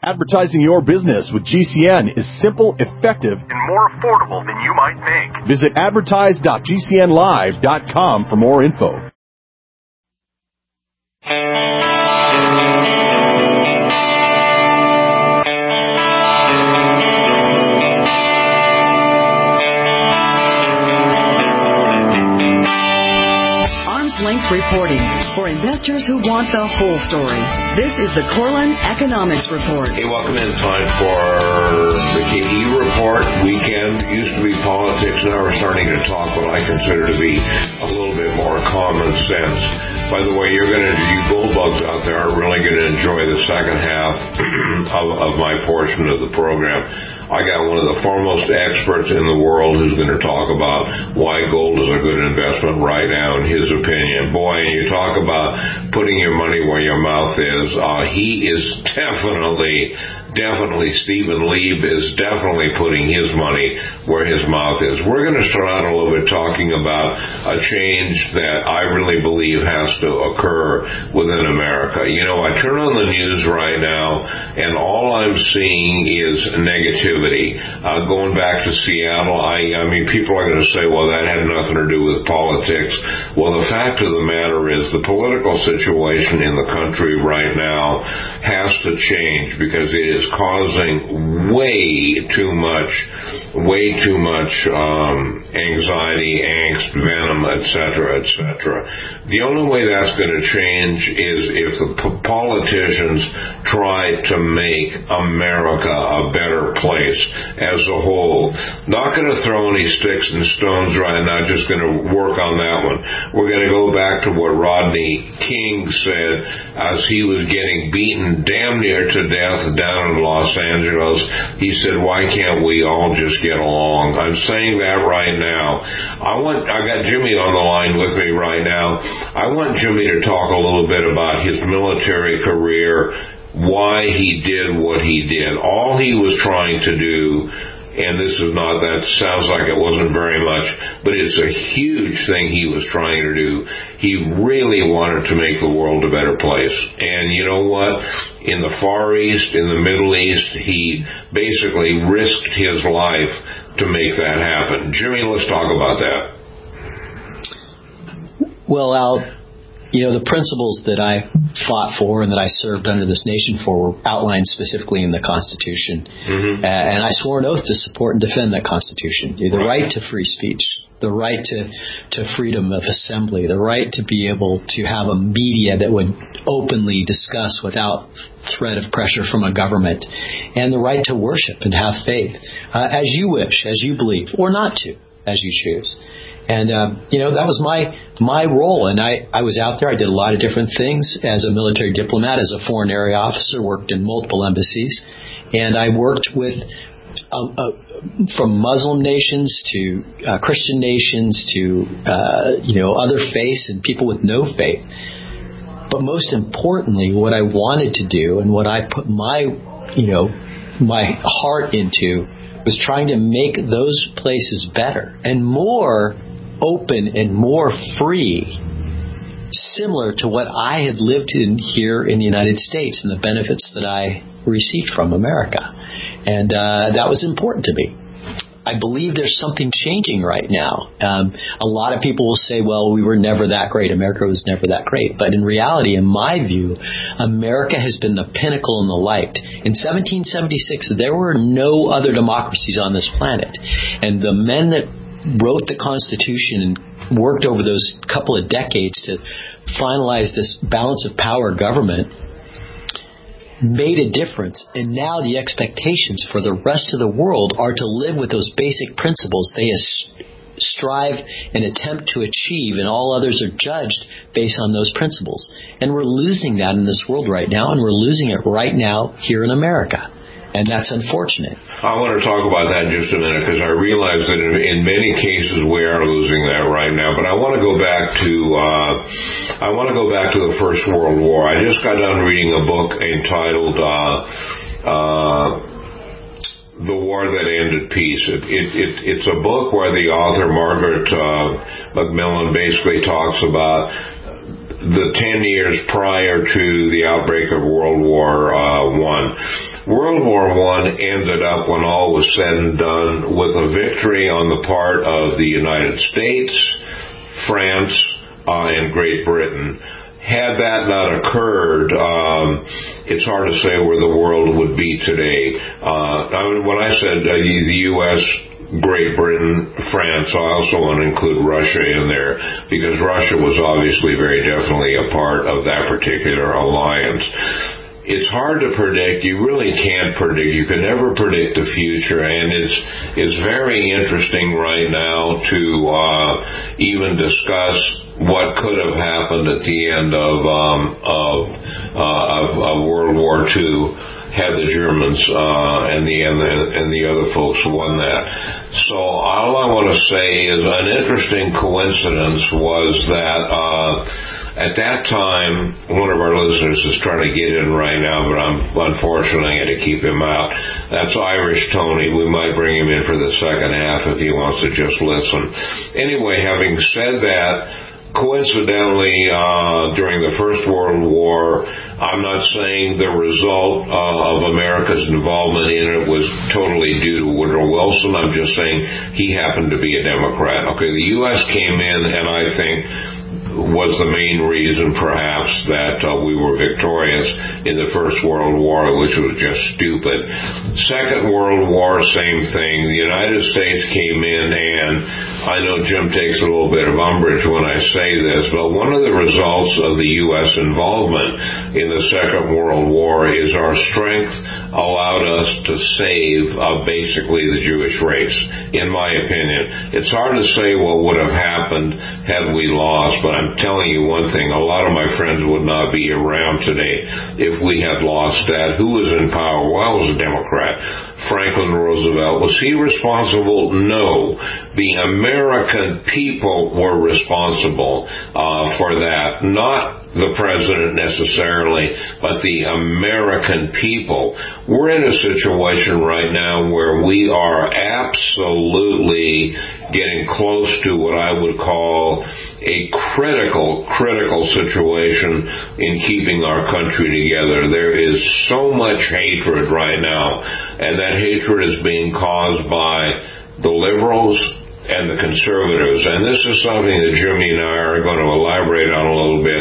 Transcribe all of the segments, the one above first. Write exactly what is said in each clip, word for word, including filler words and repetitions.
Advertising your business with G C N is simple, effective, and more affordable than you might think. Visit advertise dot g c n live dot com for more info. Length reporting for investors who want the whole story. This is the Corlin Economics Report. Hey, welcome in. Time for the K E Report. Weekend used to be politics. Now we're starting to talk what I consider to be a little bit more common sense. By the way, you're going to, you gold bugs out there are really going to enjoy the second half of, of my portion of the program. I got one of the foremost experts in the world who's going to talk about why gold is a good investment right now, in his opinion. Boy, and you talk about putting your money where your mouth is. Uh, he is definitely, definitely, Stephen Lieb is definitely putting his money where his mouth is. We're going to start out a little bit talking about a change that I really believe has to occur within America. You know, I turn on the news right now, and all I'm seeing is negativity. Uh, going back to Seattle, I, I mean, people are going to say, well, that had nothing to do with politics. Well, the fact of the matter is the political situation in the country right now has to change because it is causing way too much, way too much um, anxiety, angst, venom, et cetera, et cetera. The only way that's going to change is if the p- politicians try to make America a better place as a whole. Not going to throw any sticks and stones right now, just going to work on that one. We're going to go back to what Rodney King said as he was getting beaten damn near to death down in Los Angeles. He said, why can't we all just get along? I'm saying that right now. I want, I got Jimmy on the line with me right now. I want Jimmy to talk a little bit about his military career, why he did what he did. All he was trying to do, and this is not, that sounds like it wasn't very much, but it's a huge thing he was trying to do. He really wanted to make the world a better place. And you know what? In the Far East, in the Middle East, he basically risked his life to make that happen. Jimmy, let's talk about that. Well, Al, you know, the principles that I fought for and that I served under this nation for were outlined specifically in the Constitution. Mm-hmm. Uh, and I swore an oath to support and defend that Constitution. The right to free speech, the right to, to freedom of assembly, the right to be able to have a media that would openly discuss without threat of pressure from a government, and the right to worship and have faith uh, as you wish, as you believe, or not to, as you choose. And, uh, you know, that was my my role. And I, I was out there. I did a lot of different things as a military diplomat, as a foreign area officer, worked in multiple embassies. And I worked with uh, uh, from Muslim nations to uh, Christian nations to, uh, you know, other faiths and people with no faith. But most importantly, what I wanted to do and what I put my, you know, my heart into was trying to make those places better and more open and more free, similar to what I had lived in here in the United States and the benefits that I received from America. And uh, that was important to me. I believe there's something changing right now. Um, a lot of people will say, well, we were never that great. America was never that great. But in reality, in my view, America has been the pinnacle and the light. In seventeen seventy-six, there were no other democracies on this planet. And the men that wrote the Constitution and worked over those couple of decades to finalize this balance of power government made a difference. And now the expectations for the rest of the world are to live with those basic principles they strive and attempt to achieve, and all others are judged based on those principles. And we're losing that in this world right now, and we're losing it right now here in America. And that's unfortunate. I want to talk about that in just a minute, because I realize that in, in many cases we are losing that right now. But I want to go back to uh, I want to go back to the First World War. I just got done reading a book entitled uh, uh, "The War That Ended Peace." It, it, it, it's a book where the author Margaret uh, Macmillan basically talks about the ten years prior to the outbreak of World War uh, One. World War One ended up, when all was said and done, with a victory on the part of the United States, France, uh, and Great Britain. Had that not occurred, um, it's hard to say where the world would be today. Uh, I mean, when I said uh, the U S, Great Britain, France, I also want to include Russia in there, because Russia was obviously very definitely a part of that particular alliance. It's hard to predict. You really can't predict. You can never predict the future, and it's it's very interesting right now to uh, even discuss what could have happened at the end of um, of, uh, of of World War Two had the Germans uh, and the and the and the other folks won that. So all I want to say is an interesting coincidence was that. Uh, At that time, one of our listeners is trying to get in right now, but I'm unfortunately going to keep him out. That's Irish Tony. We might bring him in for the second half if he wants to just listen. Anyway, having said that, coincidentally, uh, during the First World War, I'm not saying the result uh, of America's involvement in it was totally due to Woodrow Wilson. I'm just saying he happened to be a Democrat. Okay, the U S came in, and I think was the main reason, perhaps, that uh, we were victorious in the First World War, which was just stupid. Second World War, same thing. The United States came in, and I know Jim takes a little bit of umbrage when I say this, but one of the results of the U S involvement in the Second World War is our strength allowed us to save uh, basically the Jewish race, in my opinion. It's hard to say what would have happened had we lost, but I'm I'm telling you one thing, a lot of my friends would not be around today if we had lost that. Who was in power? Well, it was a Democrat. Franklin Roosevelt. Was he responsible? No. The American people were responsible uh, for that. Not the president necessarily, but the American people. We're in a situation right now where we are absolutely getting close to what I would call a critical, critical situation in keeping our country together. There is so much hatred right now, and that hatred is being caused by the liberals and the conservatives. And this is something that Jimmy and I are going to elaborate on a little bit.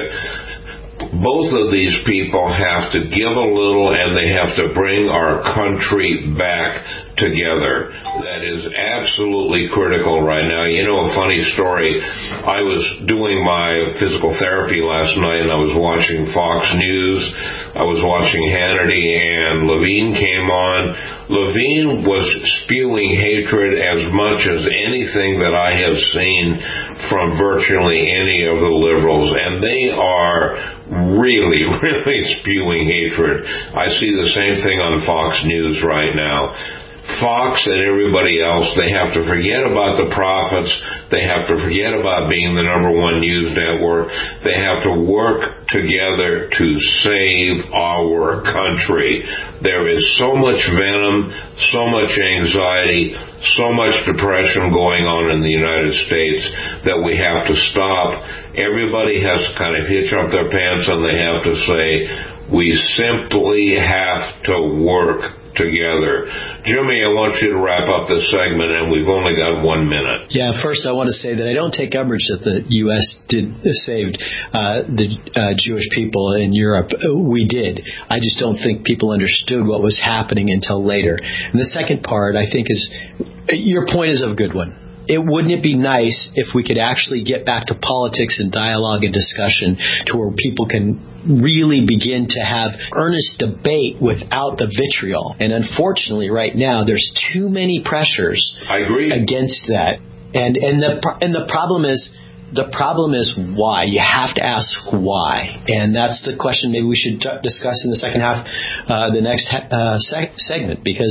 Both of these people have to give a little, and they have to bring our country back together. That is absolutely critical right now. You know, a funny story, I was doing my physical therapy last night, and I was watching Fox News. I was watching Hannity, and Levine came on. Levine was spewing hatred as much as anything that I have seen from virtually any of the liberals, and they are really, really spewing hatred. I see the same thing on Fox News right now. Fox and everybody else, they have to forget about the profits. They have to forget about being the number one news network. They have to work together to save our country. There is so much venom, so much anxiety, so much depression going on in the United States that we have to stop. Everybody has to kind of hitch up their pants, and they have to say, we simply have to work together. Jimmy, I want you to wrap up this segment, and we've only got one minute. Yeah, first I want to say that I don't take umbrage that the U S did saved uh, the uh, Jewish people in Europe. We did. I just don't think people understood what was happening until later. And the second part, I think, is your point is a good one. It wouldn't it be nice if we could actually get back to politics and dialogue and discussion to where people can really begin to have earnest debate without the vitriol. And unfortunately, right now, there's too many pressures I agree. against that. And and the and the problem is the problem is why. You have to ask why, and that's the question maybe we should t- discuss in the second half, uh, the next uh, seg- segment, because.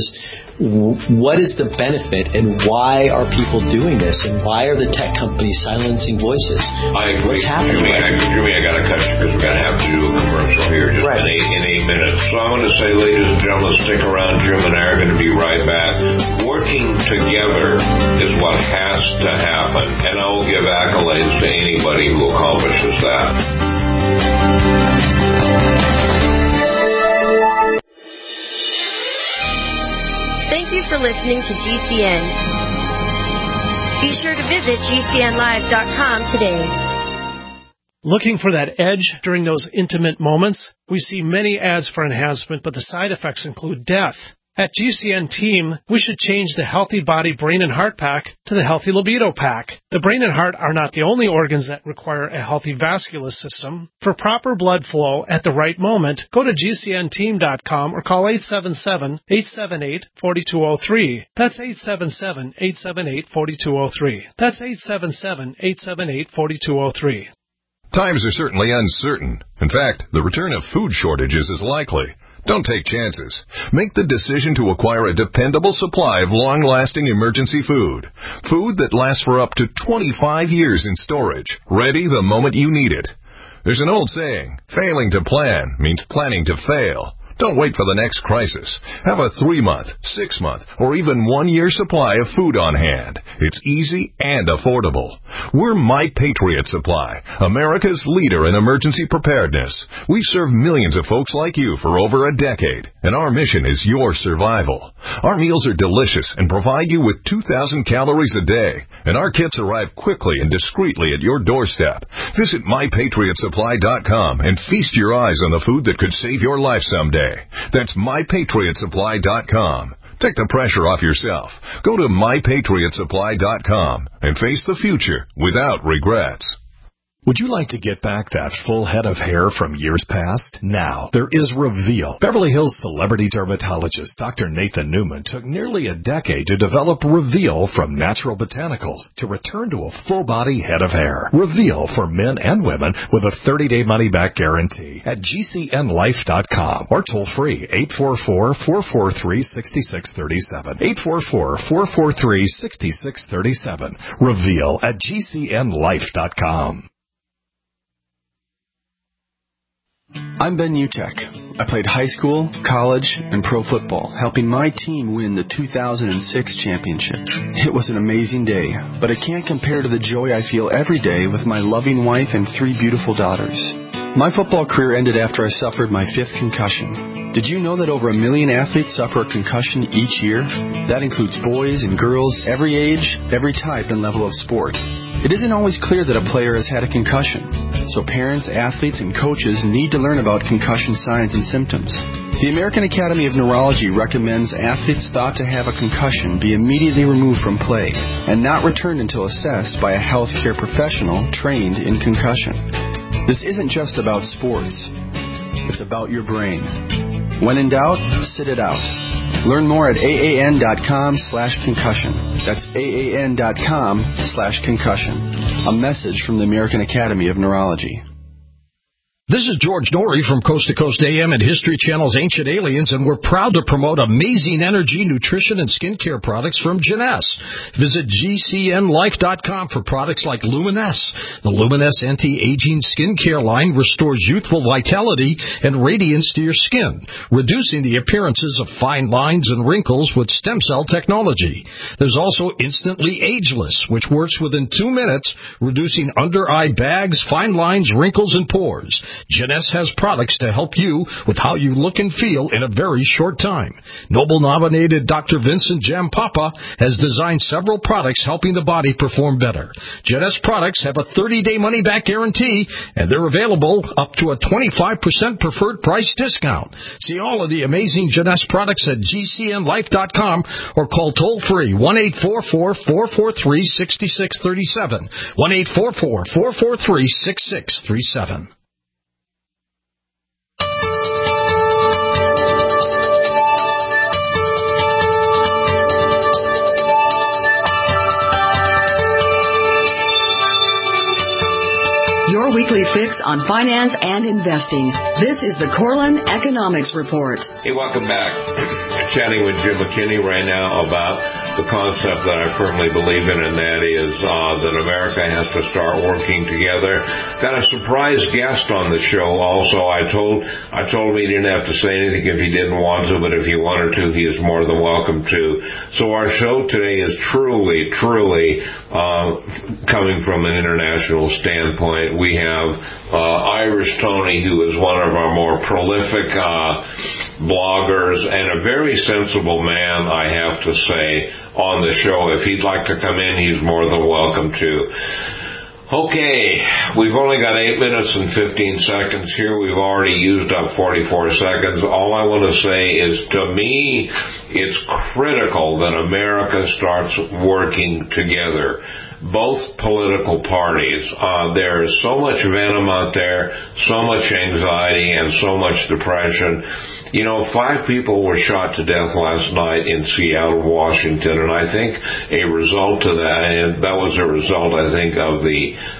What is the benefit, and why are people doing this, and why are the tech companies silencing voices? I agree. What's happening? Jimmy, right I, Jimmy, I got to cut you because we're going to have to do a commercial here just right. in, eight, in eight minutes. So I want to say, ladies and gentlemen, stick around. Jim and I are going to be right back. Working together is what has to happen, and I will give accolades to anybody who accomplishes that. Thank you for listening to G C N. Be sure to visit G C N live dot com today. Looking for that edge during those intimate moments? We see many ads for enhancement, but the side effects include death. At G C N Team, we should change the Healthy Body Brain and Heart Pack to the Healthy Libido Pack. The brain and heart are not the only organs that require a healthy vascular system. For proper blood flow at the right moment, go to G C N team dot com or call eight seven seven, eight seven eight, four two zero three. That's eight seven seven, eight seven eight, four two zero three. That's eight seven seven, eight seven eight, four two zero three. Times are certainly uncertain. In fact, the return of food shortages is likely. Don't take chances. Make the decision to acquire a dependable supply of long-lasting emergency food. Food that lasts for up to twenty-five years in storage, ready the moment you need it. There's an old saying, failing to plan means planning to fail. Don't wait for the next crisis. Have a three-month, six-month, or even one-year supply of food on hand. It's easy and affordable. We're My Patriot Supply, America's leader in emergency preparedness. We've served millions of folks like you for over a decade, and our mission is your survival. Our meals are delicious and provide you with two thousand calories a day, and our kits arrive quickly and discreetly at your doorstep. Visit my patriot supply dot com and feast your eyes on the food that could save your life someday. That's my patriot supply dot com. Take the pressure off yourself. Go to my patriot supply dot com and face the future without regrets. Would you like to get back that full head of hair from years past? Now, there is Reveal. Beverly Hills celebrity dermatologist Doctor Nathan Newman took nearly a decade to develop Reveal from natural botanicals to return to a full-body head of hair. Reveal for men and women with a thirty-day money-back guarantee at G C N life dot com or toll-free eight four four, four four three, six six three seven. eight four four, four four three, six six three seven. Reveal at G C N life dot com. I'm Ben Utek. I played high school, college, and pro football, helping my team win the two thousand six championship. It was an amazing day, but it can't compare to the joy I feel every day with my loving wife and three beautiful daughters. My football career ended after I suffered my fifth concussion. Did you know that over a million athletes suffer a concussion each year? That includes boys and girls, every age, every type and level of sport. It isn't always clear that a player has had a concussion, so parents, athletes, and coaches need to learn about concussion signs and symptoms. The American Academy of Neurology recommends athletes thought to have a concussion be immediately removed from play and not returned until assessed by a healthcare professional trained in concussion. This isn't just about sports. It's about your brain. When in doubt, sit it out. Learn more at A A N dot com slash concussion. That's A A N dot com slash concussion. A message from the American Academy of Neurology. This is George Norrie from Coast to Coast A M and History Channel's Ancient Aliens, and we're proud to promote amazing energy, nutrition, and skincare products from Jeunesse. Visit G C N life dot com for products like Luminesse. The Luminesse anti-aging skincare line restores youthful vitality and radiance to your skin, reducing the appearances of fine lines and wrinkles with stem cell technology. There's also Instantly Ageless, which works within two minutes, reducing under-eye bags, fine lines, wrinkles, and pores. Jeunesse has products to help you with how you look and feel in a very short time. Nobel-nominated Doctor Vincent Jampapa has designed several products helping the body perform better. Jeunesse products have a thirty-day money-back guarantee, and they're available up to a twenty-five percent preferred price discount. See all of the amazing Jeunesse products at G C N life dot com or call toll-free one eight four four, four four three, six six three seven. one eight four four, four four three, six six three seven. Your weekly fix on finance and investing. This is the Corlin Economics Report. Hey, welcome back. chatting with Jim McKinney right now about the concept that I firmly believe in, and that is uh, that America has to start working together. Got a surprise guest on the show also. I told I told him he didn't have to say anything if he didn't want to, but if he wanted to, he is more than welcome to. So our show today is truly, truly uh, coming from an international standpoint. We have uh, Irish Tony, who is one of our more prolific uh, bloggers and a very sensible man, I have to say, on the show. If he'd like to come in, he's more than welcome to. Okay, we've only got eight minutes and fifteen seconds here. We've already used up forty-four seconds. All I want to say is, to me, it's critical that America starts working together. Both political parties. Uh, there is so much venom out there, so much anxiety, and so much depression. You know, five people were shot to death last night in Seattle, Washington, and I think a result of that, and that was a result, I think, of the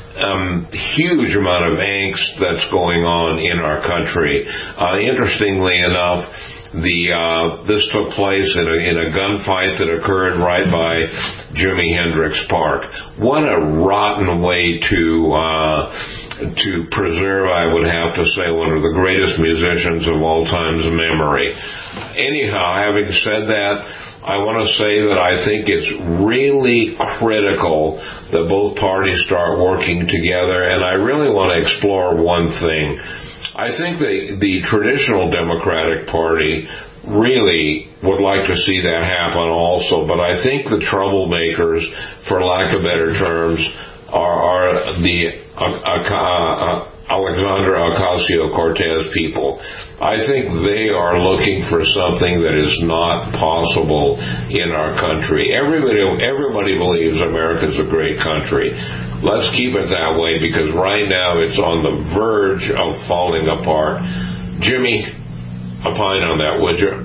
um, huge amount of angst that's going on in our country. Uh, interestingly enough, The uh, this took place in a, in a gunfight that occurred right by Jimi Hendrix Park. What a rotten way to uh, to preserve, I would have to say, one of the greatest musicians of all time's memory. Anyhow, having said that, I want to say that I think it's really critical that both parties start working together, and I really want to explore one thing. I think the, the traditional Democratic Party really would like to see that happen also, but I think the troublemakers, for lack of better terms, are, are the uh, uh, Alexandria Ocasio-Cortez people. I think they are looking for something that is not possible in our country. Everybody, everybody believes America's a great country. Let's keep it that way, because right now it's on the verge of falling apart. Jimmy, opine on that, would you?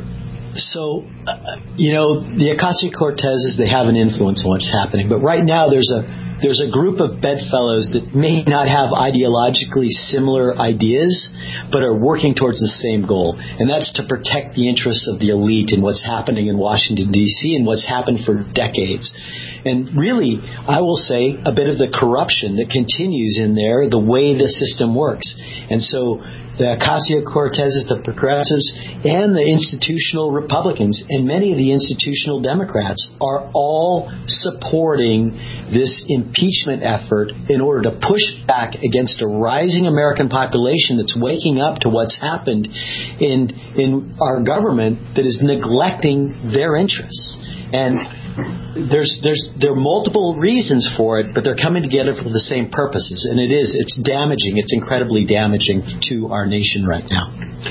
So, uh, you know, the Ocasio-Cortezes, they have an influence on what's happening. But right now there's a there's a group of bedfellows that may not have ideologically similar ideas, but are working towards the same goal. And that's to protect the interests of the elite and what's happening in Washington, D C, and what's happened for decades. And really, I will say, a bit of the corruption that continues in there, the way the system works. And so the Ocasio-Cortezes, the progressives, and the institutional Republicans, and many of the institutional Democrats are all supporting this impeachment effort in order to push back against a rising American population that's waking up to what's happened in in our government that is neglecting their interests. And There's there's there are multiple reasons for it, but they're coming together for the same purposes, and it is it's damaging. It's incredibly damaging to our nation right now.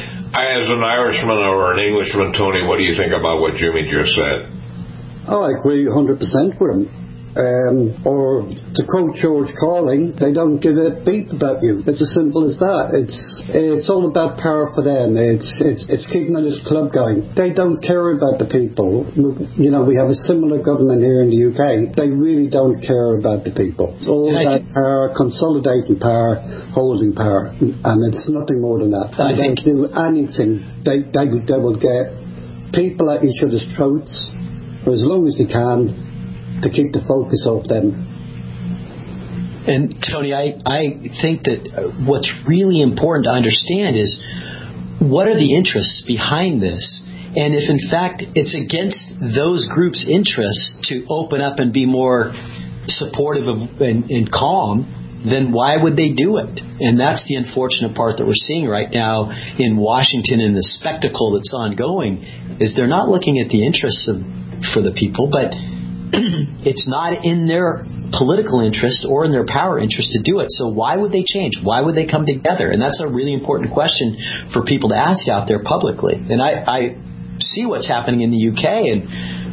As an Irishman or an Englishman, Tony, what do you think about what Jimmy just said? Oh, I agree one hundred percent with him. Um, or to quote George Carlin, they don't give a beep about you. It's as simple as that. It's it's all about power for them. It's it's it's keeping this club going. They don't care about the people. You know, we have a similar government here in the U K. They really don't care about the people. It's all about power, consolidating power, holding power, and it's nothing more than that. They don't do anything. They they they will get people at each other's throats for as long as they can, to keep the focus off them. And Tony, I, I think that what's really important to understand is, what are the interests behind this? And if in fact it's against those groups' interests to open up and be more supportive of, and, and calm, then why would they do it? And that's the unfortunate part that we're seeing right now in Washington, and the spectacle that's ongoing, is they're not looking at the interests of, for the people, but it's not in their political interest or in their power interest to do it. So why would they change? Why would they come together? And that's a really important question for people to ask out there publicly. And I, I see what's happening in the U K, and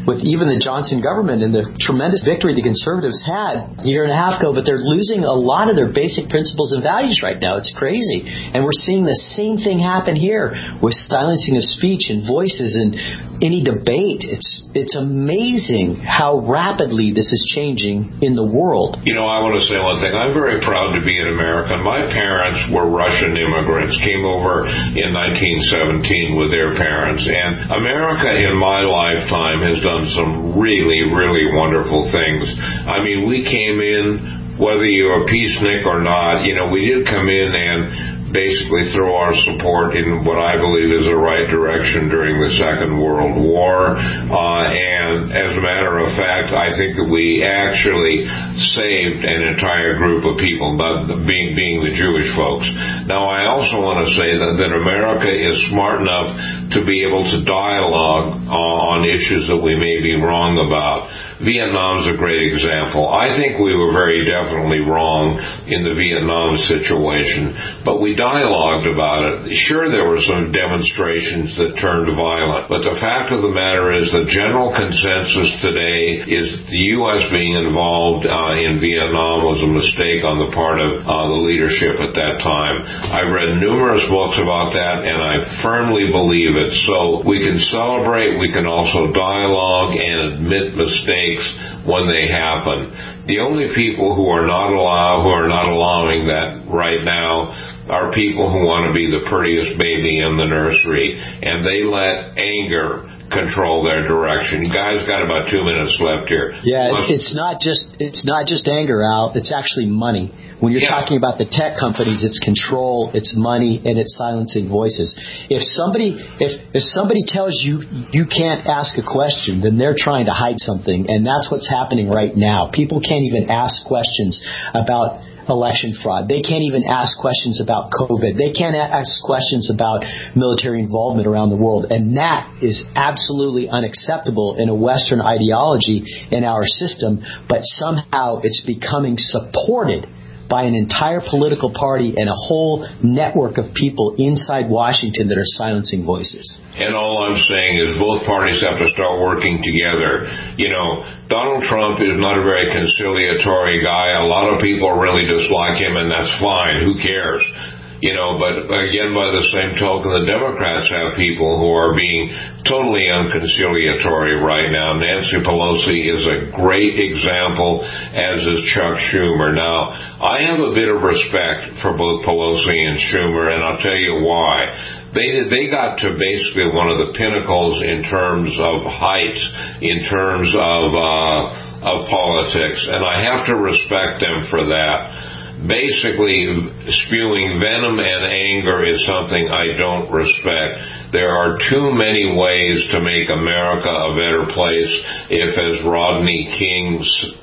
with even the Johnson government and the tremendous victory the Conservatives had a year and a half ago, but they're losing a lot of their basic principles and values right now. It's crazy. And we're seeing the same thing happen here with silencing of speech and voices and any debate. It's it's amazing how rapidly this is changing in the world. You know, I want to say one thing. I'm very proud to be an American. My parents were Russian immigrants, came over in nineteen seventeen with their parents. And America in my lifetime has done some really, really wonderful things. I mean, we came in, whether you're a peacenik or not, you know, we did come in and basically throw our support in what I believe is the right direction during the Second World War. Uh, and as a matter of fact, I think that we actually saved an entire group of people, but being, being the Jewish folks. Now, I also want to say that, that America is smart enough to be able to dialogue uh, on issues that we may be wrong about. Vietnam's a great example. I think we were very definitely wrong in the Vietnam situation, but we dialogued about it. Sure, there were some demonstrations that turned violent, but the fact of the matter is the general consensus today is the U S being involved uh, in Vietnam was a mistake on the part of uh, the leadership at that time. I read numerous books about that, and I firmly believe it. So we can celebrate, we can also dialogue and admit mistakes when they happen. The only people who are not allow, who are not allowing that right now are people who want to be the prettiest baby in the nursery, and they let anger control their direction. You guys got about two minutes left here. Yeah, Let's, it's not just it's not just anger, Al. It's actually money. When you're yeah. talking about the tech companies, it's control, it's money, and it's silencing voices. If somebody if if somebody tells you you can't ask a question, then they're trying to hide something, and that's what's happening right now. People can't even ask questions about election fraud. They can't even ask questions about COVID. They can't ask questions about military involvement around the world. And that is absolutely unacceptable in a Western ideology in our system, but somehow it's becoming supported by an entire political party and a whole network of people inside Washington that are silencing voices. And all I'm saying is both parties have to start working together. You know, Donald Trump is not a very conciliatory guy. A lot of people really dislike him, and that's fine. Who cares? You know, but again, by the same token, the Democrats have people who are being totally unconciliatory right now. Nancy Pelosi is a great example, as is Chuck Schumer. Now, I have a bit of respect for both Pelosi and Schumer, and I'll tell you why. They they got to basically one of the pinnacles in terms of height, in terms of uh, of politics, and I have to respect them for that. Basically, spewing venom and anger is something I don't respect. There are too many ways to make America a better place. If, as Rodney King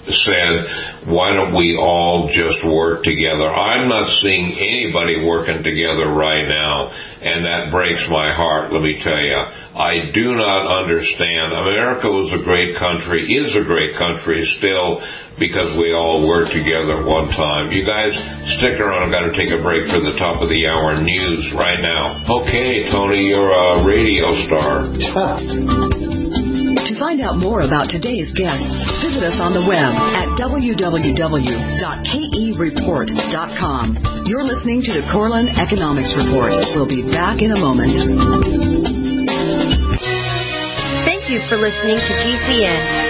said, why don't we all just work together? I'm not seeing anybody working together right now, and that breaks my heart, let me tell you. I do not understand. America was a great country, is a great country still, because we all worked together at one time. You guys, stick around. I've got to take a break for the top of the hour news right now. Okay, Tony, you're a radio star. To find out more about today's guests, visit us on the web at w w w dot k e report dot com. You're listening to the Corlin Economics Report. We'll be back in a moment. Thank you for listening to G C N.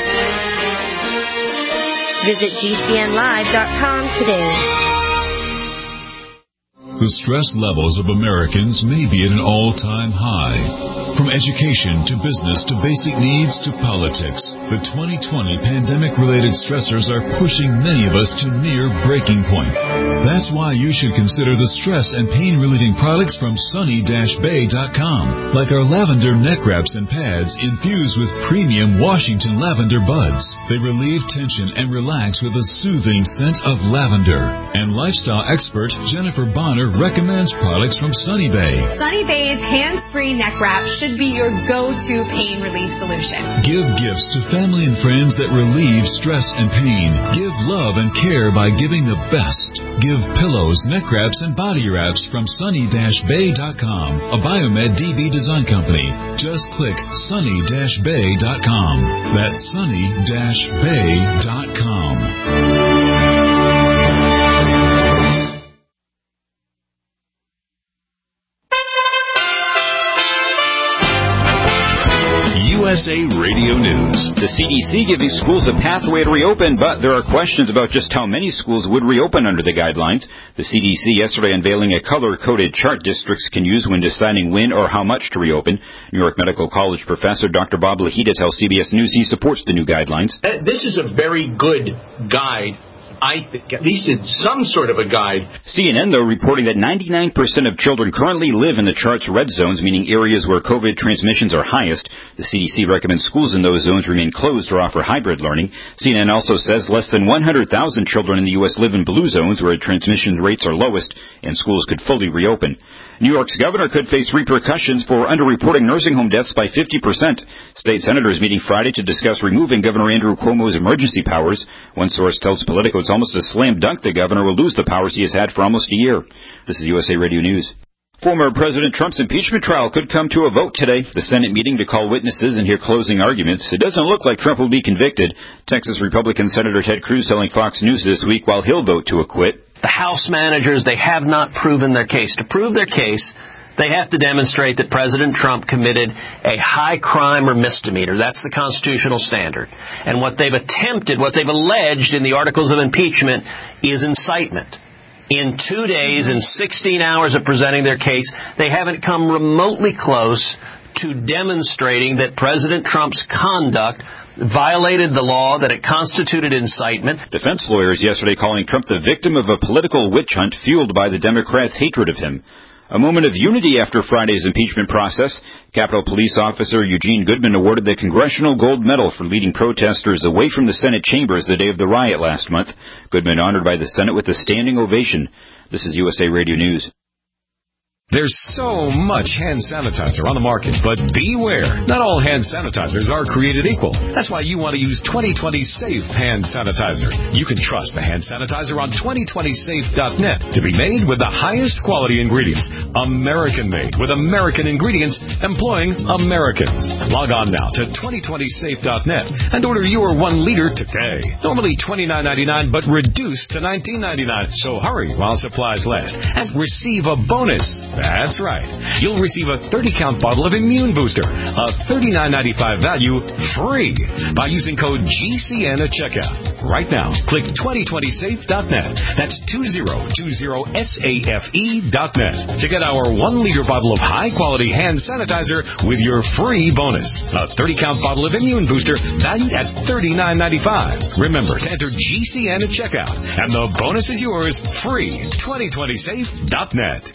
Visit G C N live dot com today. The stress levels of Americans may be at an all-time high. From education to business to basic needs to politics, the twenty twenty pandemic-related stressors are pushing many of us to near breaking point. That's why you should consider the stress and pain-relieving products from sunny dash bay dot com, like our lavender neck wraps and pads infused with premium Washington lavender buds. They relieve tension and relax with a soothing scent of lavender. And lifestyle expert Jennifer Bonner recommends products from Sunny Bay. Sunny Bay's hands-free neck wrap should be your go-to pain relief solution. Give gifts to family and friends that relieve stress and pain. Give love and care by giving the best. Give pillows, neck wraps, and body wraps from sunny dash bay dot com, a Biomed D B design company. Just click sunny dash bay dot com. That's sunny dash bay dot com. U S A Radio News. The C D C giving schools a pathway to reopen, but there are questions about just how many schools would reopen under the guidelines. The C D C yesterday unveiling a color-coded chart districts can use when deciding when or how much to reopen. New York Medical College professor Doctor Bob Lahita tells C B S News he supports the new guidelines. This is a very good guide. I think, at least it's some sort of a guide. C N N, though, reporting that ninety-nine percent of children currently live in the chart's red zones, meaning areas where COVID transmissions are highest. The C D C recommends schools in those zones remain closed or offer hybrid learning. C N N also says less than one hundred thousand children in the U S live in blue zones where transmission rates are lowest, and schools could fully reopen. New York's governor could face repercussions for underreporting nursing home deaths by fifty percent. State senators meeting Friday to discuss removing Governor Andrew Cuomo's emergency powers. One source tells Politico it's almost a slam dunk the governor will lose the powers he has had for almost a year. This is U S A Radio News. Former President Trump's impeachment trial could come to a vote today. The Senate meeting to call witnesses and hear closing arguments. It doesn't look like Trump will be convicted. Texas Republican Senator Ted Cruz telling Fox News this week while he'll vote to acquit. The House managers, they have not proven their case. To prove their case, they have to demonstrate that President Trump committed a high crime or misdemeanor. That's the constitutional standard. And what they've attempted, what they've alleged in the articles of impeachment is incitement. In two days and sixteen hours of presenting their case, they haven't come remotely close to demonstrating that President Trump's conduct violated the law, that it constituted incitement. Defense lawyers yesterday calling Trump the victim of a political witch hunt fueled by the Democrats' hatred of him. A moment of unity after Friday's impeachment process. Capitol Police Officer Eugene Goodman awarded the Congressional Gold Medal for leading protesters away from the Senate chambers the day of the riot last month. Goodman honored by the Senate with a standing ovation. This is U S A Radio News. There's so much hand sanitizer on the market, but beware. Not all hand sanitizers are created equal. That's why you want to use twenty twenty Safe Hand Sanitizer. You can trust the hand sanitizer on twenty twenty safe dot net to be made with the highest quality ingredients. American-made with American ingredients employing Americans. Log on now to twenty twenty safe dot net and order your one liter today. Normally twenty-nine ninety-nine, but reduced to nineteen ninety-nine. So hurry while supplies last and receive a bonus. That's right. You'll receive a thirty count bottle of Immune Booster, a thirty-nine ninety-five value, free by using code G C N at checkout. Right now, click twenty twenty safe dot net. That's twenty twenty safe dot net to get our one liter bottle of high-quality hand sanitizer with your free bonus. A thirty count bottle of Immune Booster valued at thirty-nine ninety-five. Remember to enter G C N at checkout, and the bonus is yours free. twenty twenty safe dot net.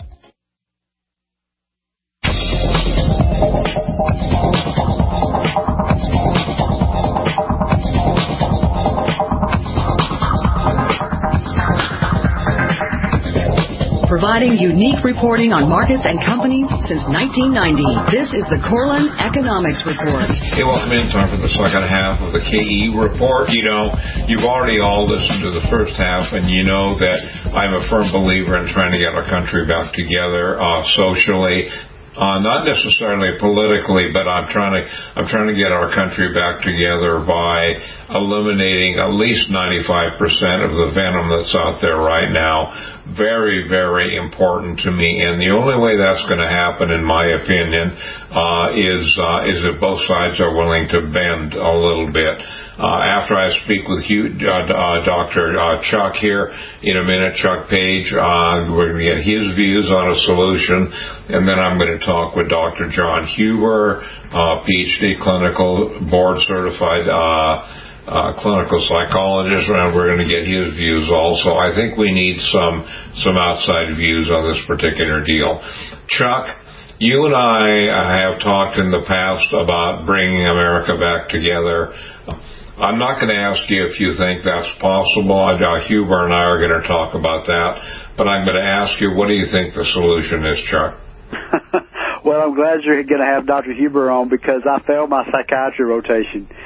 Providing unique reporting on markets and companies since nineteen ninety. This is the Corlin Economics Report. Hey, welcome in. Time for the second half of the K E Report. You know, you've already all listened to the first half, and you know that I'm a firm believer in trying to get our country back together uh, socially. Uh, not necessarily politically, but I'm trying to I'm trying to get our country back together by eliminating at least ninety-five percent of the venom that's out there right now. Very, very important to me, and the only way that's going to happen, in my opinion, uh, is uh, is if both sides are willing to bend a little bit. Uh, after I speak with Hugh, uh, uh, Doctor Uh, Chuck here in a minute, Chuck Page, uh, we're going to get his views on a solution, and then I'm going to talk with Doctor John Huber, uh, P H D clinical board certified uh Uh, clinical psychologist, and we're going to get his views also. I think we need some some outside views on this particular deal. Chuck, you and I have talked in the past about bringing America back together. I'm not going to ask you if you think that's possible. Uh, Huber and I are going to talk about that, but I'm going to ask you, what do you think the solution is, Chuck? Well, I'm glad you're going to have Doctor Huber on because I failed my psychiatry rotation.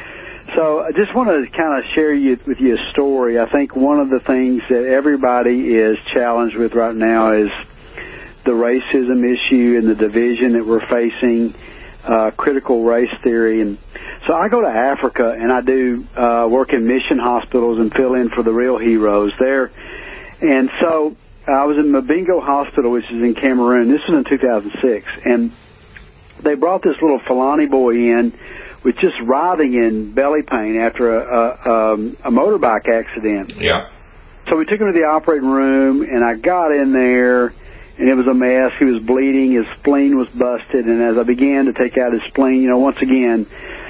So I just want to kind of share you, with you a story. I think one of the things that everybody is challenged with right now is the racism issue and the division that we're facing, uh, critical race theory. And so I go to Africa, and I do uh, work in mission hospitals and fill in for the real heroes there. And so I was in Mabingo Hospital, which is in Cameroon. This was in two thousand six. And they brought this little Fulani boy in with just writhing in belly pain after a, a, um, a motorbike accident. Yeah. So we took him to the operating room, and I got in there, and it was a mess. He was bleeding. His spleen was busted. And as I began to take out his spleen, you know, once again,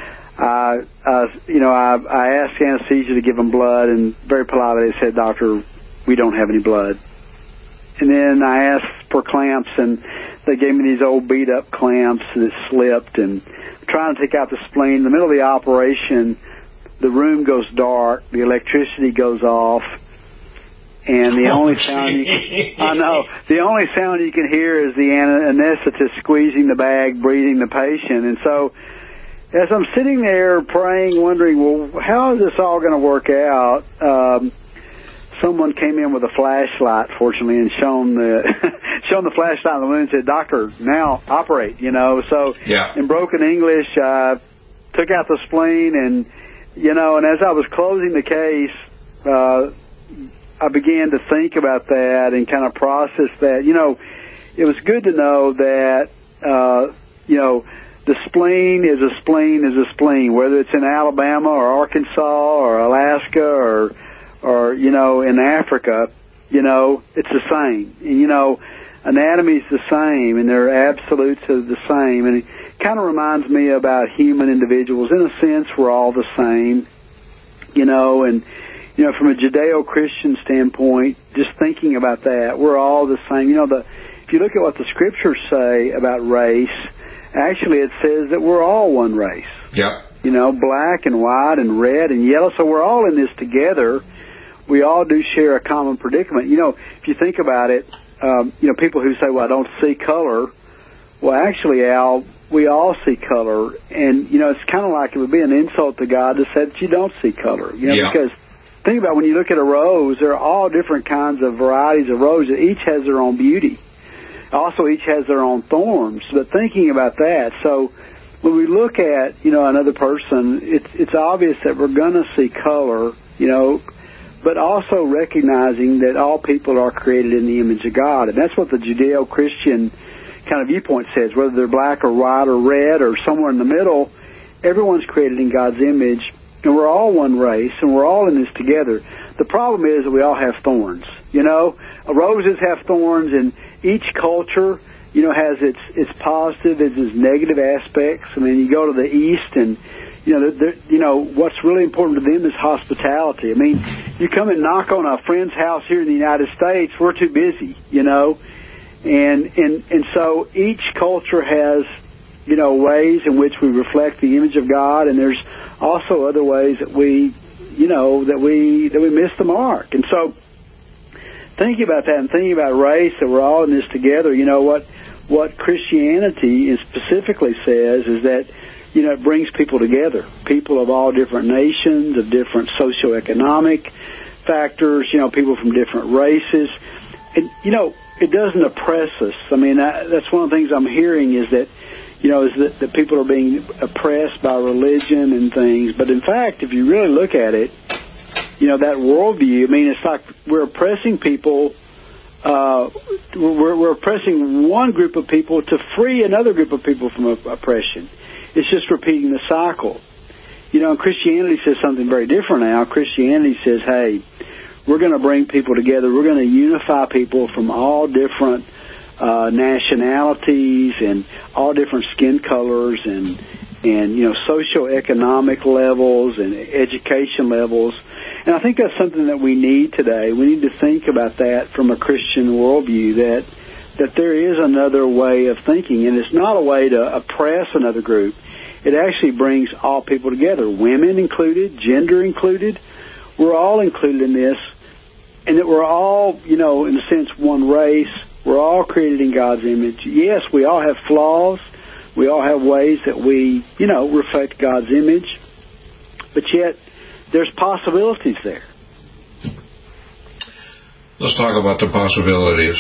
I, uh, you know, I, I asked anesthesia to give him blood, and very politely they said, "Doctor, we don't have any blood." And then I asked for clamps, and they gave me these old beat-up clamps, and it slipped. And trying to take out the spleen. In the middle of the operation, the room goes dark, the electricity goes off, and the oh, only sound you can, I know, the only sound you can hear is the anesthetist squeezing the bag, breathing the patient. And so as I'm sitting there praying, wondering, well, how is this all going to work out? Um, someone came in with a flashlight, fortunately, and shone the shone the flashlight on the wound and said, "Doctor, now operate," you know. So yeah. in broken English, I took out the spleen, and, you know, and as I was closing the case, uh, I began to think about that and kind of process that. You know, it was good to know that, uh, you know, the spleen is a spleen is a spleen, whether it's in Alabama or Arkansas or Alaska or or, you know, in Africa, you know, it's the same. And, you know, anatomy's the same, and their absolutes are the same. And it kind of reminds me about human individuals. In a sense, we're all the same, you know, and, you know, from a Judeo-Christian standpoint, just thinking about that, we're all the same. You know, the if you look at what the Scriptures say about race, actually it says that we're all one race. Yeah. You know, black and white and red and yellow, so we're all in this together. We all do share a common predicament. You know, if you think about it, um, you know, people who say, well, I don't see color. Well, actually, Al, we all see color. And, you know, it's kind of like it would be an insult to God to say that you don't see color. You know, yeah. because think about when you look at a rose, there are all different kinds of varieties of roses. Each has their own beauty. Also, each has their own thorns. But thinking about that, so when we look at, you know, another person, it's, it's obvious that we're going to see color, you know, but also recognizing that all people are created in the image of God. And that's what the Judeo-Christian kind of viewpoint says, whether they're black or white or red or somewhere in the middle, everyone's created in God's image, and we're all one race, and we're all in this together. The problem is that we all have thorns. You know, roses have thorns, and each culture, you know, has its its positive and its negative aspects. I mean, you go to the East, and you know, they're, you know, what's really important to them is hospitality. I mean, you come and knock on a friend's house here in the United States, we're too busy, you know, and and and so each culture has, you know, ways in which we reflect the image of God, and there's also other ways that we, you know, that we that we miss the mark. And so, thinking about that and thinking about race, that we're all in this together, you know, what what Christianity specifically says is that, you know, it brings people together, people of all different nations, of different socioeconomic factors, you know, people from different races. And, you know, it doesn't oppress us. I mean, I, that's one of the things I'm hearing is that, you know, is that, that people are being oppressed by religion and things. But, in fact, if you really look at it, you know, that worldview, I mean, it's like we're oppressing people. Uh, we're, we're oppressing one group of people to free another group of people from oppression. It's just repeating the cycle. You know, and Christianity says something very different now. Christianity says, hey, we're going to bring people together. We're going to unify people from all different uh, nationalities and all different skin colors and, and, you know, socioeconomic levels and education levels. And I think that's something that we need today. We need to think about that from a Christian worldview, that that there is another way of thinking, and it's not a way to oppress another group. It actually brings all people together, women included, gender included. We're all included in this, and that we're all, you know, in a sense, one race. We're all created in God's image. Yes, we all have flaws. We all have ways that we, you know, reflect God's image. but yet there's possibilities there. Let's talk about the possibilities.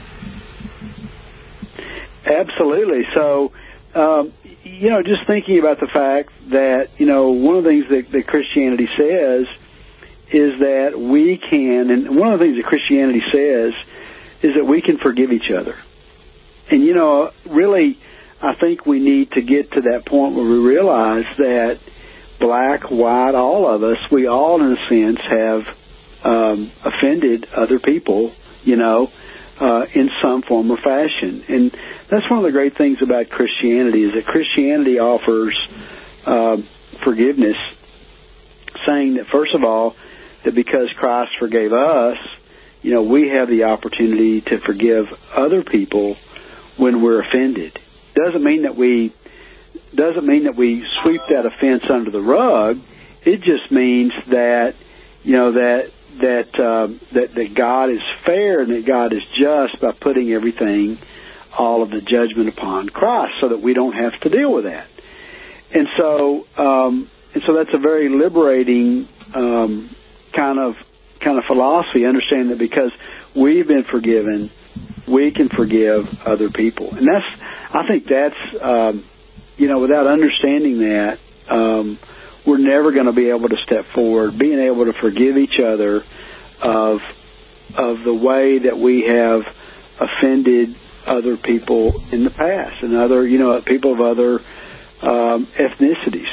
Absolutely. So, um, you know, just thinking about the fact that, you know, one of the things that, that Christianity says is that we can, and one of the things that Christianity says is that we can forgive each other. And, you know, really, I think we need to get to that point where we realize that black, white, all of us, we all, in a sense, have um, offended other people, you know, uh, in some form or fashion. And that's one of the great things about Christianity, is that Christianity offers uh, forgiveness, saying that, first of all, that because Christ forgave us, you know, we have the opportunity to forgive other people when we're offended. Doesn't mean that we doesn't mean that we sweep that offense under the rug. It just means that, you know, that that uh, that that God is fair and that God is just by putting everything, all of the judgment upon Christ, so that we don't have to deal with that. And so, um, and so that's a very liberating um, kind of kind of philosophy. Understanding that because we've been forgiven, we can forgive other people, and that's, I think that's, um, you know, without understanding that, um, we're never going to be able to step forward, being able to forgive each other of of the way that we have offended other people in the past, and other, you know, people of other um, ethnicities.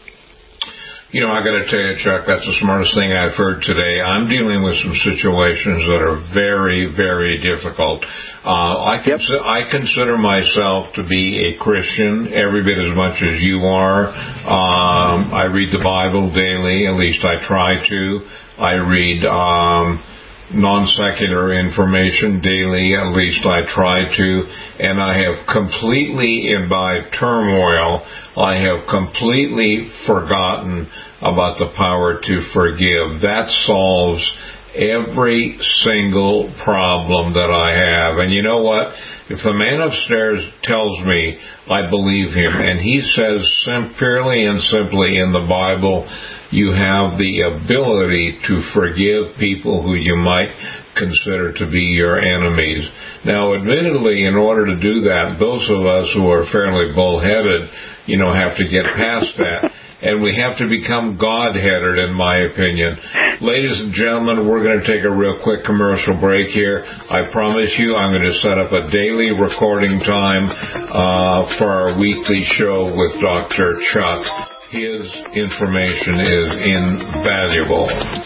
You know, I got to tell you, Chuck, that's the smartest thing I've heard today. I'm dealing with some situations that are very, very difficult. Uh, I, cons- yep. I consider myself to be a Christian every bit as much as you are. Um, I read the Bible daily, at least I try to. I read um, non-secular information daily, at least I try to. And I have completely imbibed turmoil. I have completely forgotten about the power to forgive. That solves every single problem that I have. And you know what? If the man upstairs tells me, I believe him. And he says sim- purely and simply in the Bible, you have the ability to forgive people who you might consider to be your enemies. Now, admittedly, in order to do that, those of us who are fairly bullheaded, you know, have to get past that. And we have to become God-headed, in my opinion. Ladies and gentlemen, we're going to take a real quick commercial break here. I promise you I'm going to set up a daily recording time uh, for our weekly show with Doctor Chuck. His information is invaluable.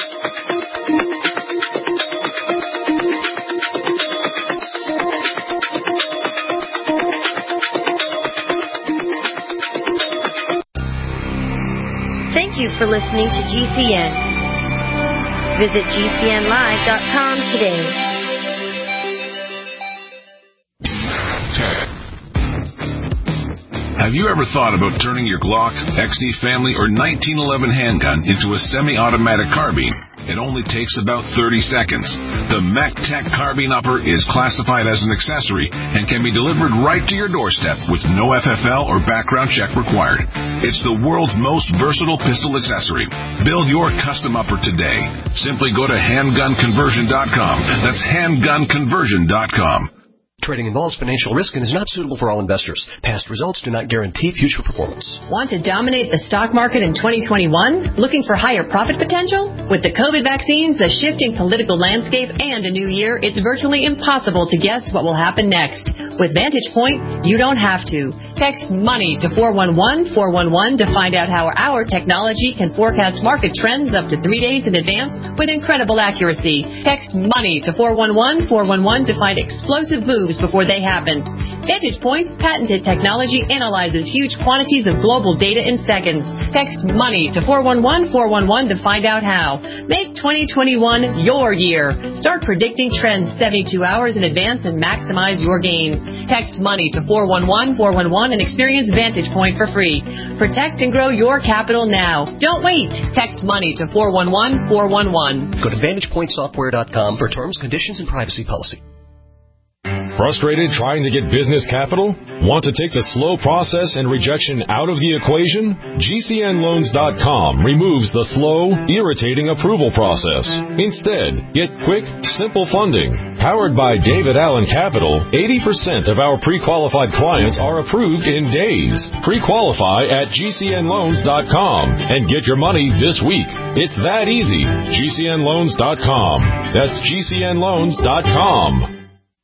Thank you for listening to G C N. Visit G C N live dot com today. Have you ever thought about turning your Glock, X D Family, or nineteen eleven handgun into a semi-automatic carbine? It only takes about thirty seconds. The MechTech Carbine Upper is classified as an accessory and can be delivered right to your doorstep with no F F L or background check required. It's the world's most versatile pistol accessory. Build your custom upper today. Simply go to handgun conversion dot com. That's handgun conversion dot com. Trading involves financial risk and is not suitable for all investors. Past results do not guarantee future performance. Want to dominate the stock market in twenty twenty-one? Looking for higher profit potential? With the COVID vaccines, a shifting political landscape, and a new year, it's virtually impossible to guess what will happen next. With Vantage Point, you don't have to. Text MONEY to four one one four one one to find out how our technology can forecast market trends up to three days in advance with incredible accuracy. Text MONEY to four one one four one one to find explosive moves before they happen. Vantage Point's patented technology analyzes huge quantities of global data in seconds. Text MONEY to four one one four one one to find out how. Make twenty twenty-one your year. Start predicting trends seventy-two hours in advance and maximize your gains. Text MONEY to four one one four one one and experience Vantage Point for free. Protect and grow your capital now. Don't wait. Text MONEY to four one one four one one. Go to vantage point software dot com for terms, conditions, and privacy policy. Frustrated trying to get business capital? Want to take the slow process and rejection out of the equation? G C N loans dot com removes the slow, irritating approval process. Instead, get quick, simple funding. Powered by David Allen Capital, eighty percent of our pre-qualified clients are approved in days. Pre-qualify at G C N loans dot com and get your money this week. It's that easy. G C N loans dot com. That's G C N loans dot com.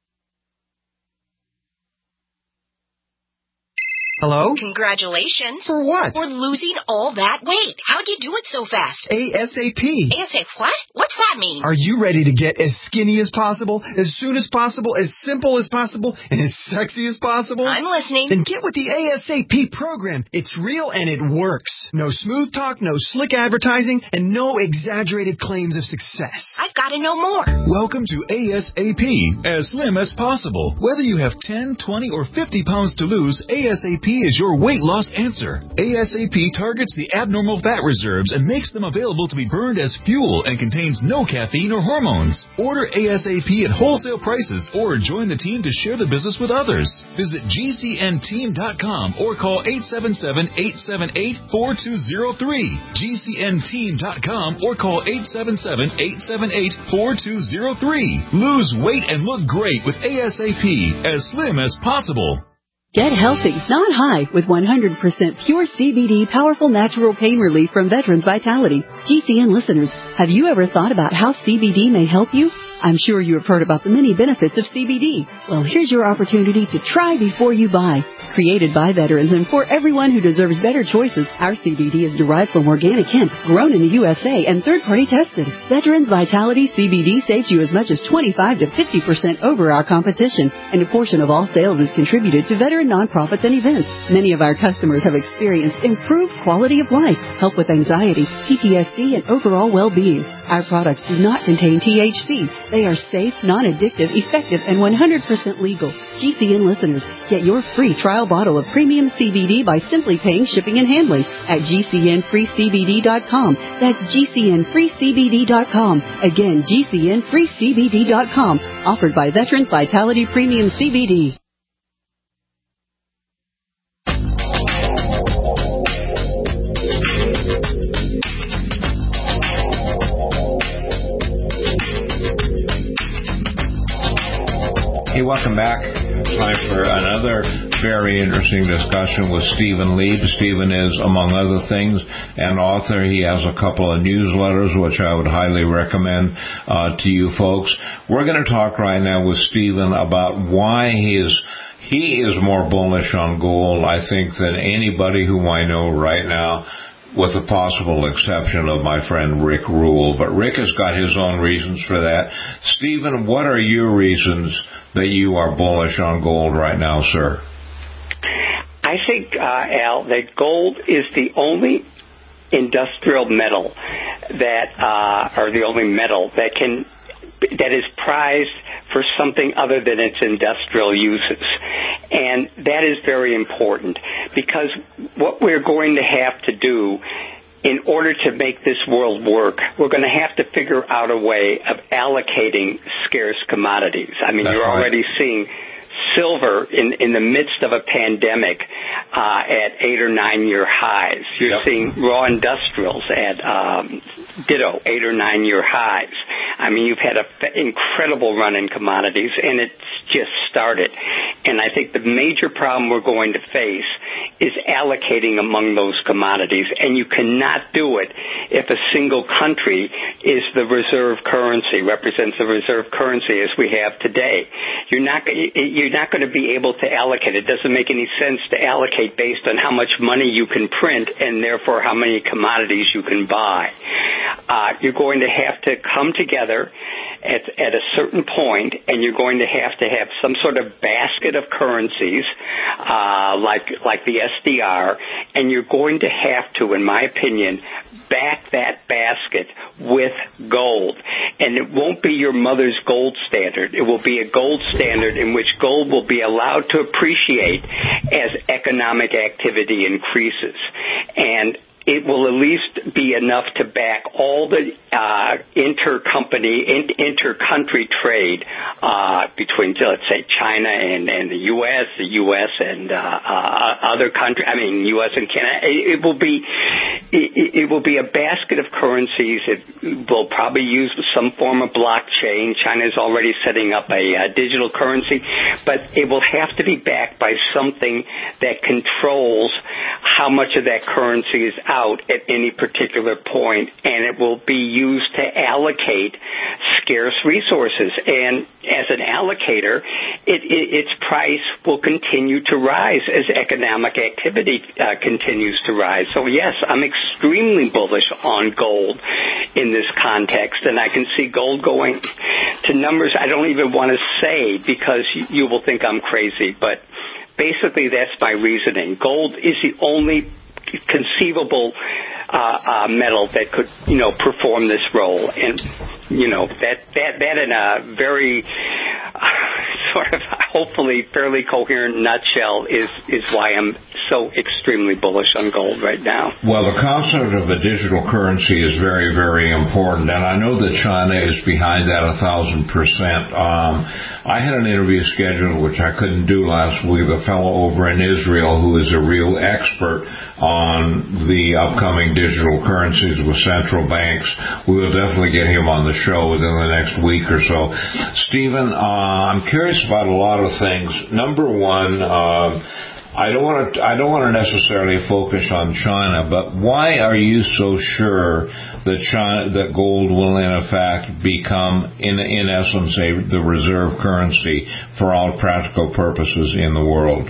Hello? Congratulations. For what? For losing all that weight. How'd you do it so fast? ASAP. ASAP what? What's that mean? Are you ready to get as skinny as possible, as soon as possible, as simple as possible, and as sexy as possible? I'm listening. Then get with the ASAP program. It's real and it works. No smooth talk, no slick advertising, and no exaggerated claims of success. I've got to know more. Welcome to ASAP, as slim as possible. Whether you have ten, twenty, or fifty pounds to lose, ASAP is your weight loss answer. ASAP targets the abnormal fat reserves and makes them available to be burned as fuel and contains no caffeine or hormones. Order ASAP at wholesale prices or join the team to share the business with others. Visit G C N team dot com or call eight seven seven, eight seven eight, four two zero three. G C N team dot com or call eight seven seven, eight seven eight, four two zero three. Lose weight and look great with ASAP, as slim as possible. Get healthy, not high, with one hundred percent pure C B D powerful natural pain relief from Veterans Vitality. G C N listeners, have you ever thought about how C B D may help you? I'm sure you have heard about the many benefits of C B D. Well, here's your opportunity to try before you buy. Created by veterans and for everyone who deserves better choices, our C B D is derived from organic hemp, grown in the U S A and third-party tested. Veterans Vitality C B D saves you as much as twenty-five to fifty percent over our competition, and a portion of all sales is contributed to veteran nonprofits and events. Many of our customers have experienced improved quality of life, help with anxiety, P T S D, and overall well-being. Our products do not contain T H C. They are safe, non-addictive, effective, and one hundred percent legal. G C N listeners, get your free trial bottle of premium C B D by simply paying shipping and handling at G C N free C B D dot com. That's G C N free C B D dot com. Again, G C N free C B D dot com. Offered by Veterans Vitality Premium C B D. Hey, welcome back. Time for another very interesting discussion with Stephen Lieb. Stephen is, among other things, an author. He has a couple of newsletters, which I would highly recommend uh, to you folks. We're going to talk right now with Stephen about why he is he is more bullish on gold, I think, than anybody who I know right now, with the possible exception of my friend Rick Rule. But Rick has got his own reasons for that. Stephen, what are your reasons that you are bullish on gold right now, sir? I think, uh, Al, that gold is the only industrial metal that, uh, or the only metal that can, that is prized for something other than its industrial uses. And that is very important, because what we're going to have to do in order to make this world work, we're going to have to figure out a way of allocating scarce commodities. I mean, That's you're right. already seeing silver in, in the midst of a pandemic uh, at eight or nine year highs. You're yep. seeing raw industrials at um, ditto, eight or nine year highs. I mean, you've had an f- incredible run in commodities, and it's just started. And I think the major problem we're going to face is allocating among those commodities. And you cannot do it if a single country is the reserve currency, represents the reserve currency as we have today. You're not, you're not going to be able to allocate. It doesn't make any sense to allocate based on how much money you can print and therefore how many commodities you can buy. Uh, you're going to have to come together at, at a certain point, and you're going to have to have some sort of basket of currencies, uh, like like the S D R, and you're going to have to, in my opinion, back that basket with gold. And it won't be your mother's gold standard. It will be a gold standard in which gold will be allowed to appreciate as economic activity increases. And it will at least be enough to back all the uh, intercompany, in, inter-country trade uh, between, let's say, China and, and the U S, the U S and uh, uh, other countries. I mean, U S and Canada. It, it will be it, it will be a basket of currencies. It will probably use some form of blockchain. China is already setting up a, a digital currency, but it will have to be backed by something that controls how much of that currency is out at any particular point, and it will be used to allocate scarce resources. And as an allocator, it, it, its price will continue to rise as economic activity uh, continues to rise. So yes, I'm extremely bullish on gold in this context, and I can see gold going to numbers I don't even want to say because you, you will think I'm crazy, but basically that's my reasoning. Gold is the only conceivable uh, uh, metal that could, you know, perform this role, and you know that that that in a very uh, sort of hopefully fairly coherent nutshell is is why I'm so extremely bullish on gold right now. Well, the concept of a digital currency is very, very important, and I know that China is behind that a thousand percent. Um, I had an interview scheduled, which I couldn't do last week, with a fellow over in Israel who is a real expert on the upcoming digital currencies with central banks. We will definitely get him on the show within the next week or so. Stephen, uh, I'm curious about a lot of things. Number one, uh, I don't want to. I don't want to necessarily focus on China, but why are you so sure that China, that gold will in effect become, in in essence, a, the reserve currency for all practical purposes in the world?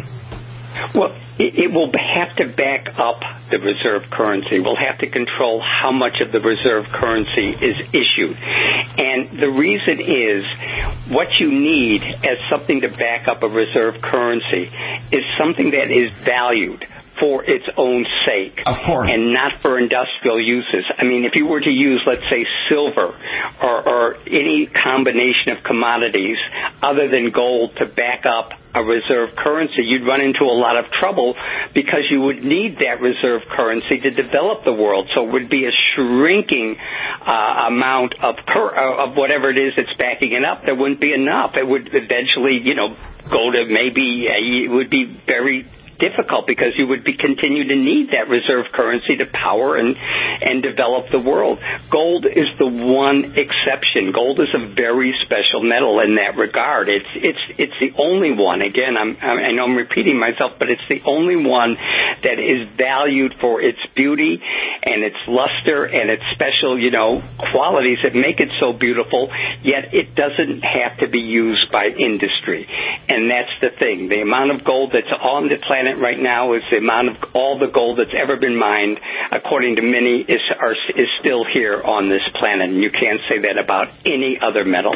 Well, it, it will have to back up the reserve currency. We'll have to control how much of the reserve currency is issued. And the reason is what you need as something to back up a reserve currency is something that is valued for its own sake. Of course. And not for industrial uses. I mean, if you were to use, let's say, silver or, or any combination of commodities other than gold to back up a reserve currency, you'd run into a lot of trouble because you would need that reserve currency to develop the world. So it would be a shrinking uh, amount of cur- of whatever it is that's backing it up. There wouldn't be enough. It would eventually, you know, go to maybe, uh, it would be very difficult because you would be continue to need that reserve currency to power and and develop the world. Gold is the one exception. Gold is a very special metal in that regard. It's it's it's the only one. Again, I'm I know I'm repeating myself, but it's the only one that is valued for its beauty and its luster and its special, you know, qualities that make it so beautiful. Yet it doesn't have to be used by industry, and that's the thing. The amount of gold that's on the planet right now is the amount of all the gold that's ever been mined, according to many, is are, is still here on this planet. And you can't say that about any other metal.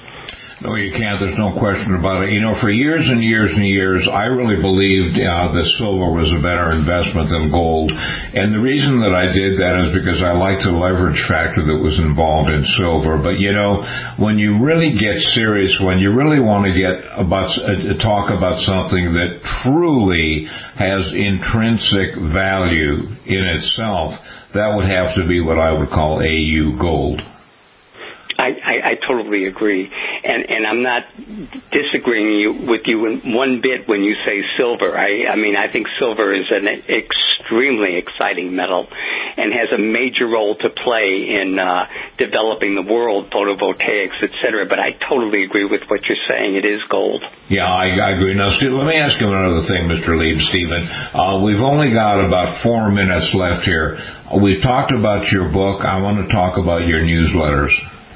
No, you can't. There's no question about it. You know, for years and years and years, I really believed uh, that silver was a better investment than gold. And the reason that I did that is because I liked the leverage factor that was involved in silver. But, you know, when you really get serious, when you really want to get about uh, talk about something that truly has intrinsic value in itself, that would have to be what I would call A U gold. I, I, I totally agree, and and I'm not disagreeing you, with you in one bit when you say silver. I, I mean, I think silver is an extremely exciting metal and has a major role to play in uh, developing the world, photovoltaics, et cetera. But I totally agree with what you're saying. It is gold. Yeah, I, I agree. Now, Steve, let me ask you another thing, Mister Lieb, Stephen. Uh, we've only got about four minutes left here. We've talked about your book. I want to talk about your newsletters.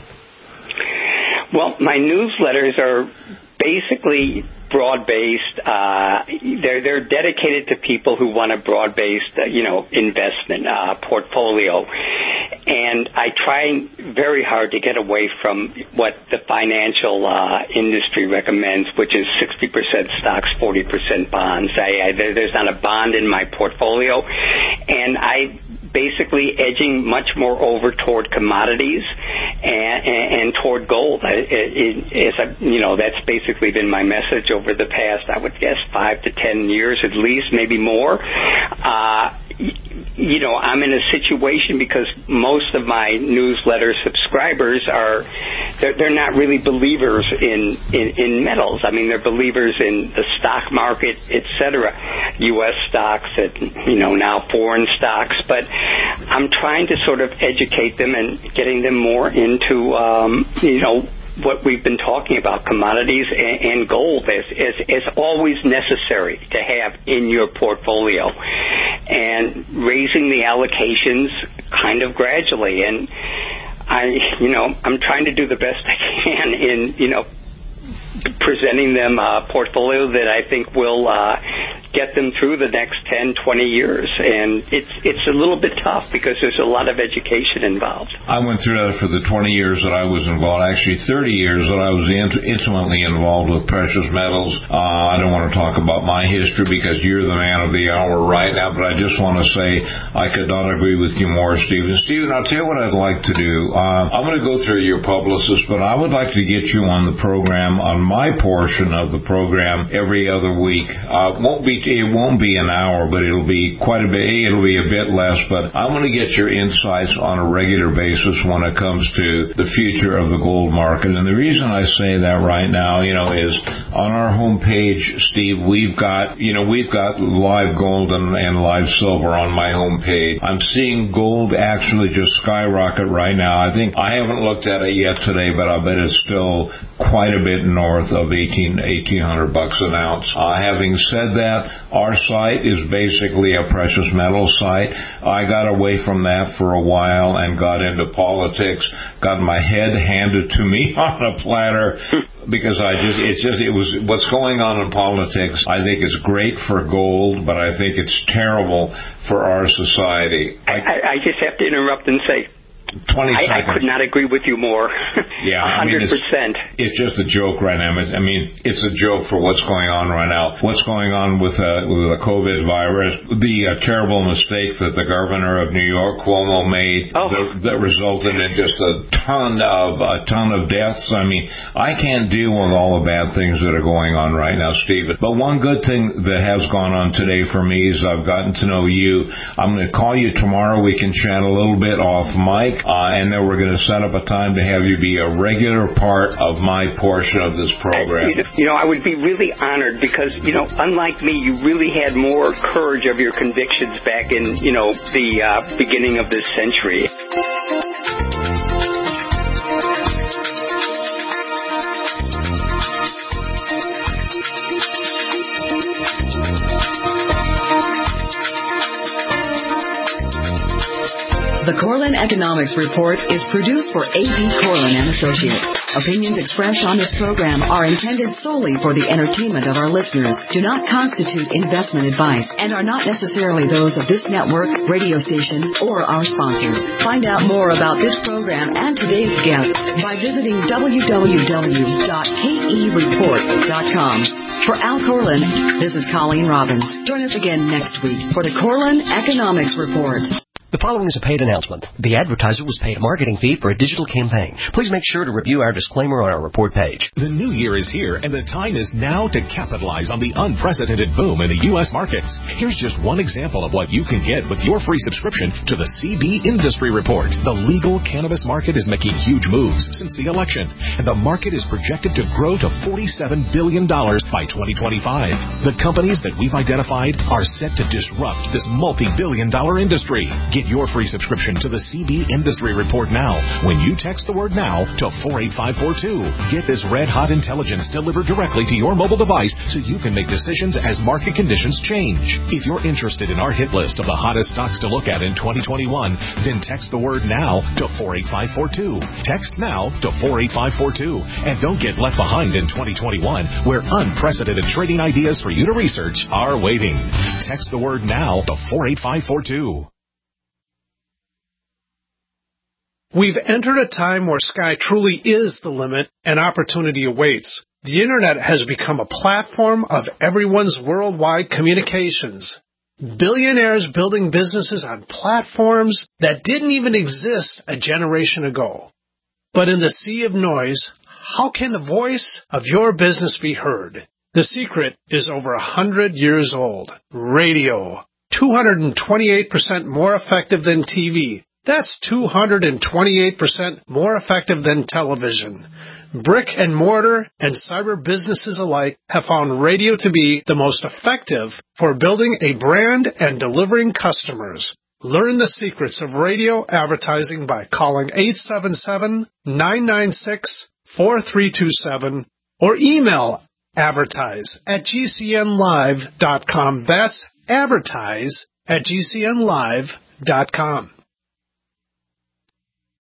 Well, my newsletters are basically broad-based. Uh, they're they're dedicated to people who want a broad-based, uh, you know, investment uh, portfolio. And I try very hard to get away from what the financial uh, industry recommends, which is sixty percent stocks, forty percent bonds. I, I, there, there's not a bond in my portfolio, and I basically edging much more over toward commodities and, and, and toward gold. I, it, it, I, you know, that's basically been my message over the past, I would guess, five to ten years at least, maybe more. Uh, you know, I'm in a situation because most of my newsletter subscribers are, they're, they're not really believers in, in, in metals. I mean, they're believers in the stock market, et cetera, U S stocks, and, you know, now foreign stocks. But I'm trying to sort of educate them and getting them more into, um, you know, what we've been talking about, commodities and, and gold as, as, as always necessary to have in your portfolio, and raising the allocations kind of gradually. And I, you know, I'm trying to do the best I can in, you know, presenting them a portfolio that I think will uh, get them through the next ten, twenty years. And it's it's a little bit tough because there's a lot of education involved. I went through that for the twenty years that I was involved, actually thirty years that I was int- intimately involved with precious metals. Uh, I don't want to talk about my history because you're the man of the hour right now, but I just want to say I could not agree with you more, Stephen. Stephen, I'll tell you what I'd like to do. Uh, I'm going to go through your publicist, but I would like to get you on the program, on my portion of the program, every other week. Uh, won't be It won't be an hour, but it'll be quite a bit. It'll be a bit less, but I'm going to get your insights on a regular basis when it comes to the future of the gold market. And the reason I say that right now, you know, is on our homepage, Steve, we've got, you know, we've got live gold and, and live silver on my homepage. I'm seeing gold actually just skyrocket right now. I think I haven't looked at it yet today, but I bet it's still quite a bit north of eighteen hundred bucks an ounce. Uh, having said that, our site is basically a precious metal site. I got away from that for a while and got into politics, got my head handed to me on a platter because I just, it's just, it was, what's going on in politics, I think it's great for gold, but I think it's terrible for our society. I, I, I just have to interrupt and say, twenty I, seconds. I could not agree with you more. Yeah, I mean, one hundred percent. It's, it's just a joke right now. I mean, it's a joke for what's going on right now. What's going on with, uh, with the COVID virus, the uh, terrible mistake that the governor of New York, Cuomo, made oh. that, that resulted in just a ton of a ton of deaths. I mean, I can't deal with all the bad things that are going on right now, Stephen. But one good thing that has gone on today for me is I've gotten to know you. I'm going to call you tomorrow. We can chat a little bit off mic. Uh, and then we're going to set up a time to have you be a regular part of my portion of this program. You know, I would be really honored because, you know, unlike me, you really had more courage of your convictions back in, you know, the uh, beginning of this century. The Corlin Economics Report is produced for A B Corlin and Associates. Opinions expressed on this program are intended solely for the entertainment of our listeners, do not constitute investment advice, and are not necessarily those of this network, radio station, or our sponsors. Find out more about this program and today's guests by visiting w w w dot k e report dot com. For Al Corlin, this is Colleen Robbins. Join us again next week for the Corlin Economics Report. The following is a paid announcement. The advertiser was paid a marketing fee for a digital campaign. Please make sure to review our disclaimer on our report page. The new year is here, and the time is now to capitalize on the unprecedented boom in the U S markets. Here's just one example of what you can get with your free subscription to the C B Industry Report. The legal cannabis market is making huge moves since the election, and the market is projected to grow to forty-seven billion dollars by twenty twenty-five. The companies that we've identified are set to disrupt this multi-billion dollar industry. Get your free subscription to the C B Industry Report now when you text the word NOW to four eight five four two. Get this red-hot intelligence delivered directly to your mobile device so you can make decisions as market conditions change. If you're interested in our hit list of the hottest stocks to look at in twenty twenty-one, then text the word NOW to four eight five four two. Text NOW to four eight five four two. And don't get left behind in twenty twenty-one, where unprecedented trading ideas for you to research are waiting. Text the word NOW to four eight five four two. We've entered a time where sky truly is the limit and opportunity awaits. The Internet has become a platform of everyone's worldwide communications. Billionaires building businesses on platforms that didn't even exist a generation ago. But in the sea of noise, how can the voice of your business be heard? The secret is over a hundred years old. Radio. two hundred twenty-eight percent more effective than T V. That's two hundred twenty-eight percent more effective than television. Brick and mortar and cyber businesses alike have found radio to be the most effective for building a brand and delivering customers. Learn the secrets of radio advertising by calling eight seven seven, nine nine six, four three two seven or email advertise at g c n live dot com. That's advertise at g c n live dot com.